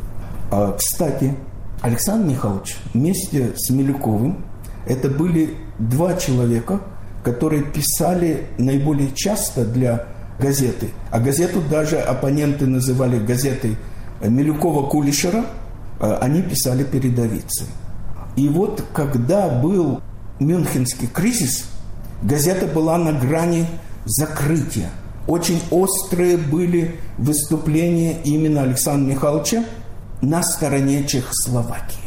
А, кстати, Александр Михайлович вместе с Милюковым – это были два человека, которые писали наиболее часто для газеты. А газету даже оппоненты называли газетой Милюкова-Кулешера, они писали передовицы. И вот когда был Мюнхенский кризис, газета была на грани закрытия. Очень острые были выступления именно Александра Михайловича на стороне Чехословакии.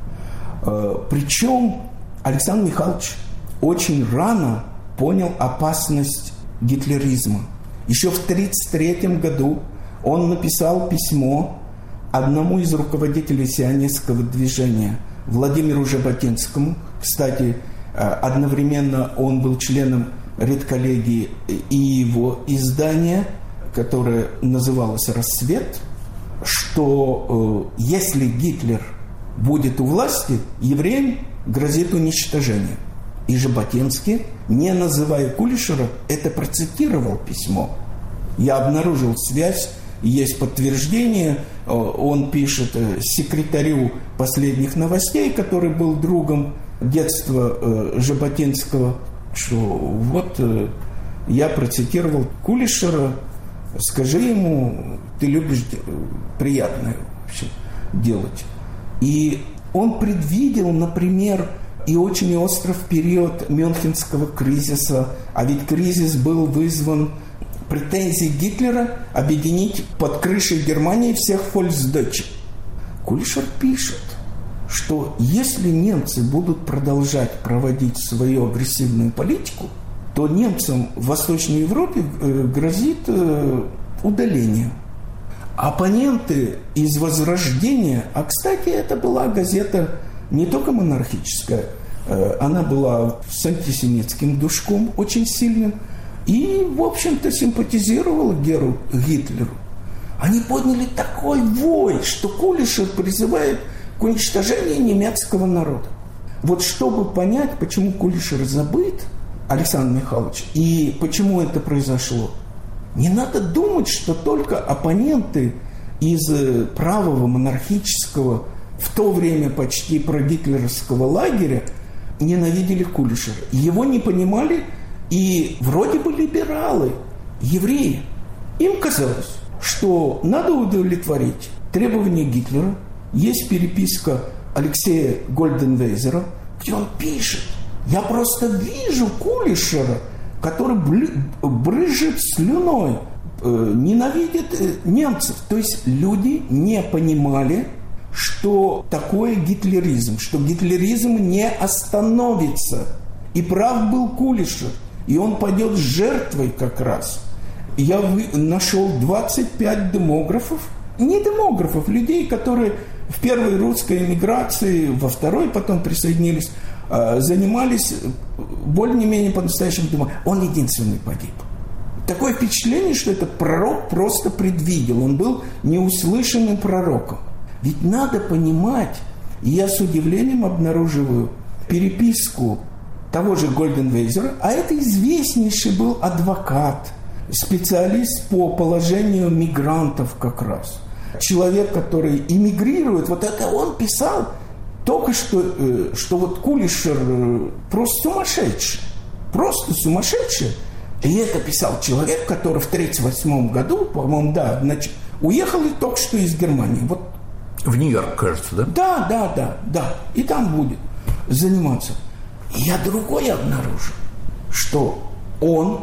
Причем Александр Михайлович очень рано понял опасность гитлеризма. Еще в тысяча девятьсот тридцать третьем году он написал письмо одному из руководителей сионистского движения, Владимиру Жаботинскому. Кстати, одновременно он был членом редколлегии и его издания, которое называлось «Рассвет», что э, если Гитлер будет у власти, евреям грозит уничтожение. И Жаботинский, не называя Кулешера, это процитировал письмо. Я обнаружил связь, есть подтверждение. Он пишет секретарю «Последних новостей», который был другом детства Жаботинского, что вот я процитировал Кулешера, скажи ему, ты любишь приятное вообще делать. И он предвидел, например, и очень остро в период Мюнхенского кризиса, а ведь кризис был вызван претензией Гитлера объединить под крышей Германии всех фольксдойче. Кулешер пишет, что если немцы будут продолжать проводить свою агрессивную политику, то немцам в Восточной Европе грозит удаление. Оппоненты из Возрождения, а, кстати, это была газета не только монархическая, она была с антисемитским душком очень сильным и, в общем-то, симпатизировала Геру Гитлеру. Они подняли такой вой, что Кулешер призывает к уничтожению немецкого народа. Вот чтобы понять, почему Кулешер забыт, Александр Михайлович, и почему это произошло, не надо думать, что только оппоненты из правого монархического, в то время почти прогитлеровского лагеря ненавидели Кулешера. Его не понимали и вроде бы либералы, евреи. Им казалось, что надо удовлетворить требования Гитлера. Есть переписка Алексея Гольденвейзера, где он пишет: «Я просто вижу Кулешера, который брызжет слюной, э, ненавидит э, немцев». То есть люди не понимали, что такое гитлеризм, что гитлеризм не остановится. И прав был Кулишер. И он пойдет жертвой как раз. Я нашел двадцать пять демографов, не демографов, людей, которые в первой русской эмиграции, во второй потом присоединились, занимались более-менее по-настоящему демографом. Он единственный погиб. Такое впечатление, что этот пророк просто предвидел. Он был неуслышанным пророком. Ведь надо понимать, и я с удивлением обнаруживаю переписку того же Гольденвейзера, а это известнейший был адвокат, специалист по положению мигрантов как раз. Человек, который эмигрирует, вот это он писал только что, что вот Кулишер просто сумасшедший. Просто сумасшедший. И это писал человек, который в тридцать восьмом году, по-моему, да, значит, уехал и только что из Германии. Вот. В Нью-Йорк, кажется, да? Да, да, да, да. И там будет заниматься. И я другое обнаружил, что он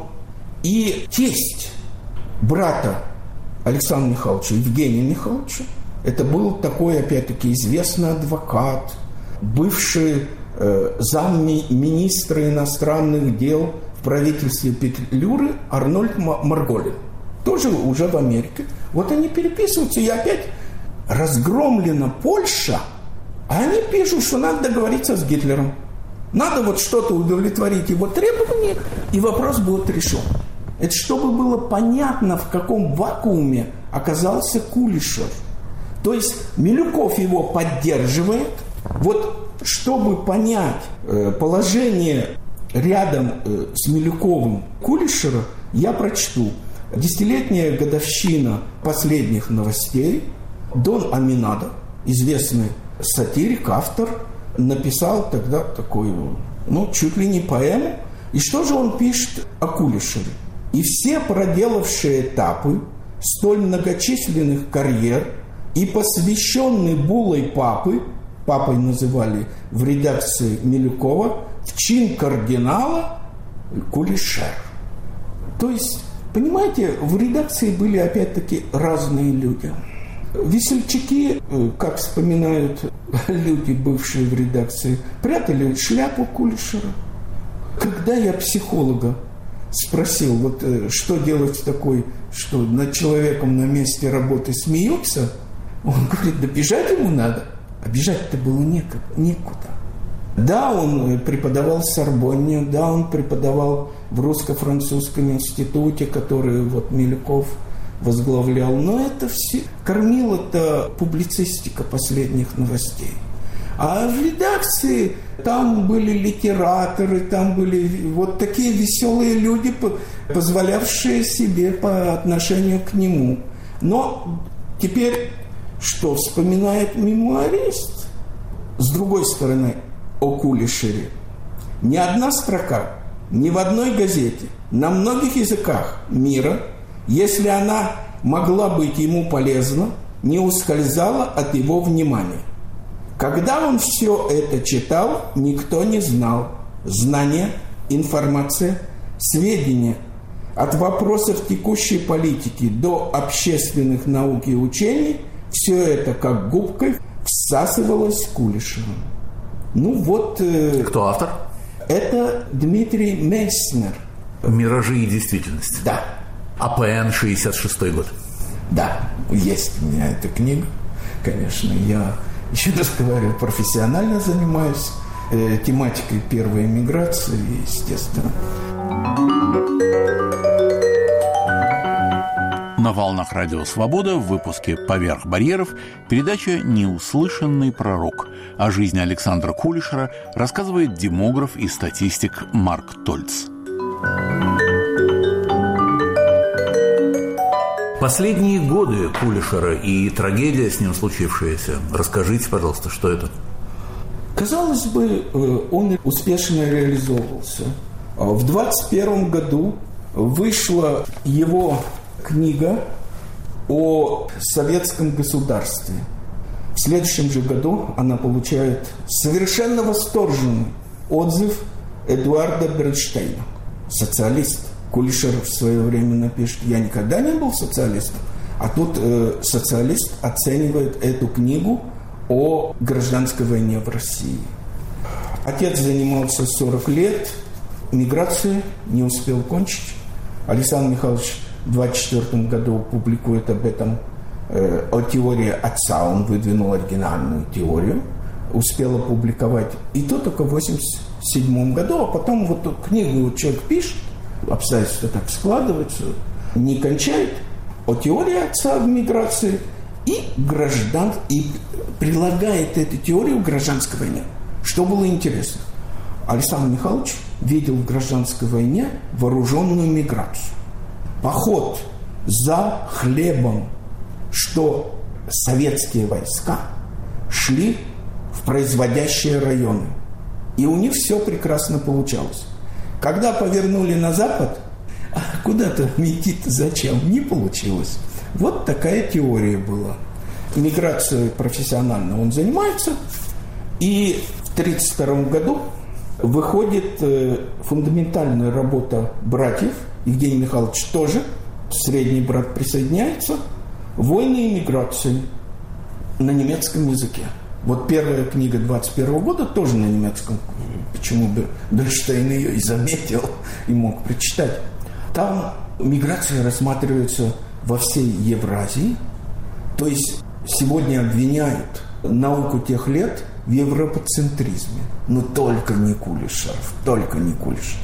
и тесть брата Александра Михайловича, Евгения Михайловича, это был такой, опять-таки, известный адвокат, бывший э, замминистра иностранных дел в правительстве Петлюры Арнольд Марголин, тоже уже в Америке. Вот они переписываются, и опять разгромлена Польша, а они пишут, что надо договориться с Гитлером. Надо вот что-то удовлетворить его требования, и вопрос будет решен. Это чтобы было понятно, в каком вакууме оказался Кулишер. То есть Милюков его поддерживает. Вот чтобы понять э, положение рядом э, с Милюковым Кулишера, я прочту. Десятилетняя годовщина последних новостей. Дон Аминадо, известный сатирик, автор, написал тогда такую, ну, чуть ли не поэму. И что же он пишет о Кулишере? И все проделавшие этапы столь многочисленных карьер и посвященный булой папы, папой называли в редакции Милюкова, в чин кардинала Кулишер. То есть, понимаете, в редакции были опять-таки разные люди. Весельчаки, как вспоминают люди, бывшие в редакции, прятали шляпу Кулишера. Когда я психолога спросил, вот что делать с такой, что над человеком на месте работы смеются, он говорит, да бежать ему надо. А бежать-то было некуда. некуда. Да, он преподавал в Сорбонне, да, он преподавал в русско-французском институте, который вот Милюков возглавлял, но это все кормила-то публицистика последних новостей. А в редакции там были литераторы, там были вот такие веселые люди, позволявшие себе по отношению к нему. Но теперь, что вспоминает мемуарист, с другой стороны, о Кулишере, ни одна строка, ни в одной газете, на многих языках мира, если она могла быть ему полезна, не ускользала от его внимания. Когда он все это читал, никто не знал. Знания, информация, сведения от вопросов текущей политики до общественных наук и учений, все это как губкой всасывалось Кулишером. Ну вот... Э, Кто автор? Это Дмитрий Мейснер. «Миражи и действительность». Да. А П Н шестьдесят шестой год. Да, есть у меня эта книга. Конечно, я, еще раз говорю, профессионально занимаюсь э, тематикой первой эмиграции, естественно. На волнах Радио Свобода в выпуске «Поверх барьеров» передача «Неуслышанный пророк». О жизни Александра Кулишера рассказывает демограф и статистик Марк Тольц. Последние годы Кулишера и трагедия с ним случившаяся. Расскажите, пожалуйста, что это? Казалось бы, он успешно реализовывался. В двадцать первом году вышла его книга о советском государстве. В следующем же году она получает совершенно восторженный отзыв Эдуарда Бернштейна, социалист. Кулишер в свое время напишет, я никогда не был социалистом, а тут э, социалист оценивает эту книгу о гражданской войне в России. Отец занимался сорок лет, миграцией не успел кончить. Александр Михайлович в двадцать четвёртом году публикует об этом, э, о теории отца. Он выдвинул оригинальную теорию, успел опубликовать. И то только в восемьдесят седьмом году, а потом вот эту книгу человек пишет, обстоятельства так складываются, не кончает, о теории отца в миграции и граждан, и прилагает эту теорию к гражданской войне. Что было интересно? Александр Михайлович видел в гражданской войне вооруженную миграцию. Поход за хлебом, что советские войска шли в производящие районы. И у них все прекрасно получалось. Когда повернули на запад, а куда-то идти-то зачем? Не получилось. Вот такая теория была. Миграцией профессионально он занимается. И в тысяча девятьсот тридцать втором году выходит э, фундаментальная работа братьев. Евгений Михайлович тоже. Средний брат присоединяется. «Войны и миграции» на немецком языке. Вот первая книга двадцать первого года тоже на немецком. Почему бы Дольштейн ее и заметил, и мог прочитать. Там миграция рассматривается во всей Евразии. То есть сегодня обвиняют науку тех лет в европоцентризме. Но только не Кулешеров, только не Кулешеров.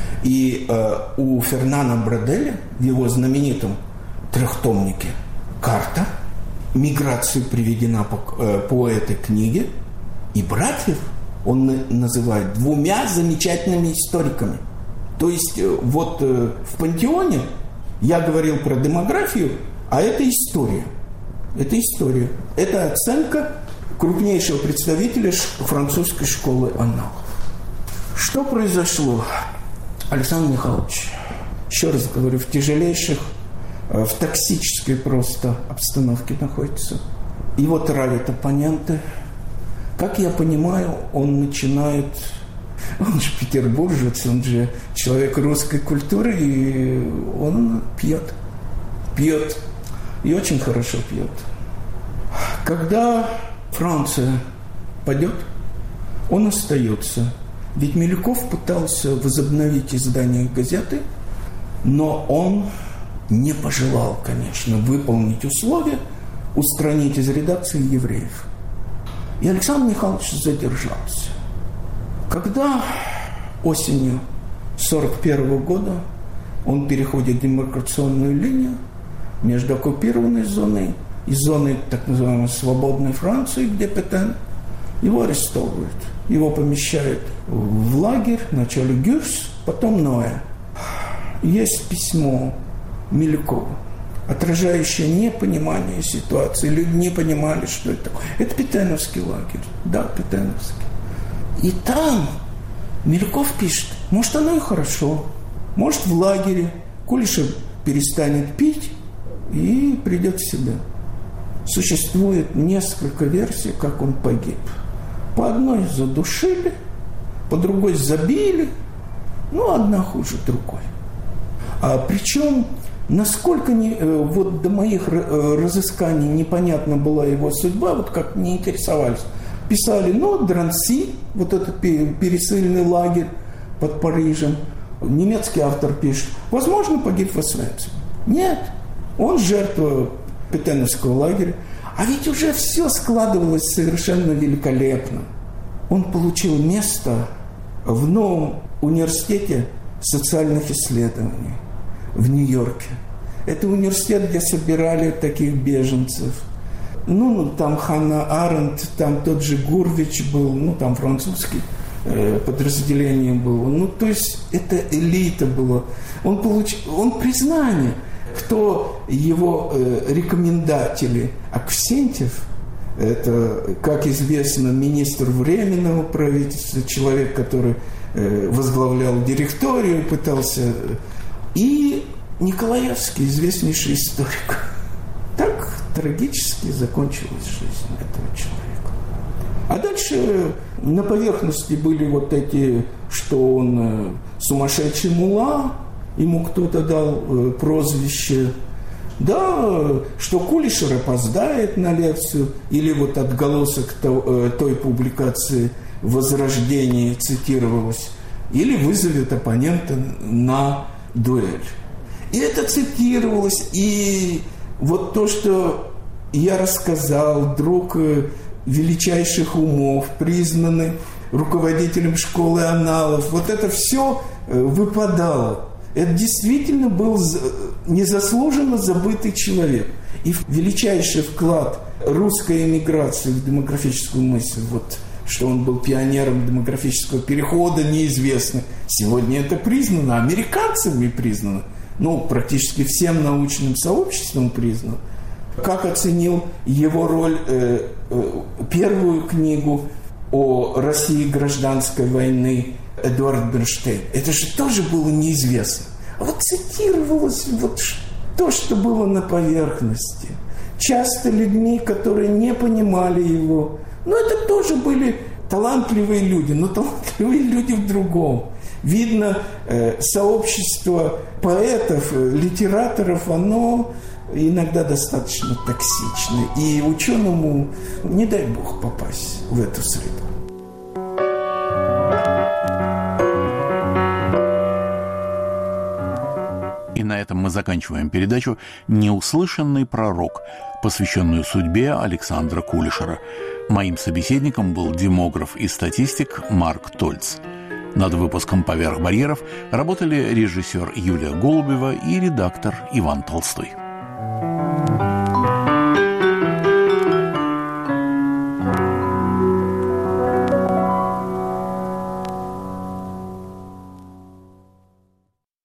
И э, у Фернана Броделя в его знаменитом трехтомнике «Карта» миграция приведена по, э, по этой книге. И братьев он на, называет двумя замечательными историками. То есть э, вот э, в «Пантеоне» я говорил про демографию, а это история. Это история. Это оценка крупнейшего представителя французской школы аналогов. Что произошло? Александр Михайлович, еще раз говорю, в тяжелейших, в токсической просто обстановке находится. Его травят оппоненты. Как я понимаю, он начинает... Он же петербуржец, он же человек русской культуры, и он пьет. Пьет. И очень хорошо пьет. Когда Франция падет, он остается. Ведь Милюков пытался возобновить издание газеты, но он не пожелал, конечно, выполнить условия, устранить из редакции евреев. И Александр Михайлович задержался. Когда осенью сорок первого года он переходит демаркационную линию между оккупированной зоной и зоной так называемой свободной Франции, где Петен, его арестовывают. Его помещают в лагерь, вначале Гюрс, потом Ноэ. Есть письмо Милюкова, отражающее непонимание ситуации. Люди не понимали, что это такое. Это Петеновский лагерь. Да, Петеновский. И там Милюков пишет, может, оно и хорошо. Может, в лагере Кулешев перестанет пить и придет в себя. Существует несколько версий, как он погиб. По одной задушили, по другой забили, ну, одна хуже другой. А причем, насколько не, вот до моих разысканий непонятна была его судьба, вот как не интересовались. Писали, ну, Дранси, вот этот пересыльный лагерь под Парижем. Немецкий автор пишет, возможно, погиб в Освенциме. Нет, он жертва Петеновского лагеря. А ведь уже все складывалось совершенно великолепно. Он получил место в новом университете социальных исследований в Нью-Йорке. Это университет, где собирали таких беженцев. Ну, ну там Ханна Аренд, там тот же Гурвич был, ну, там французский э, подразделение было. Ну, то есть это элита была. Он получил, он признание. Кто его э, рекомендатели? Аксентьев, это, как известно, министр Временного правительства, человек, который э, возглавлял директорию, пытался... И Николаевский, известнейший историк. Так трагически закончилась жизнь этого человека. А дальше на поверхности были вот эти, что он э, сумасшедший мулла, ему кто-то дал э, прозвище, да, что Кулешер опоздает на лекцию, или вот отголосок то, э, той публикации возрождении цитировалось, или вызовет оппонента на дуэль. И это цитировалось, и вот то, что я рассказал, друг величайших умов, признанный руководителем школы аналов, вот это все выпадало. Это действительно был незаслуженно забытый человек. И величайший вклад русской эмиграции в демографическую мысль, вот, что он был пионером демографического перехода, неизвестно. Сегодня это признано, американцами признано, ну, практически всем научным сообществом признано. Как оценил его роль, э, э, первую книгу о России гражданской войны Эдуард Бернштейн. Это же тоже было неизвестно. А вот цитировалось вот то, что было на поверхности. Часто людьми, которые не понимали его. Но это тоже были талантливые люди, но талантливые люди в другом. Видно, э, сообщество поэтов, литераторов, оно иногда достаточно токсично. И ученому не дай бог попасть в эту среду. И на этом мы заканчиваем передачу «Неуслышанный пророк», посвященную судьбе Александра Кулешера. Моим собеседником был демограф и статистик Марк Тольц. Над выпуском «Поверх барьеров» работали режиссер Юлия Голубева и редактор Иван Толстой.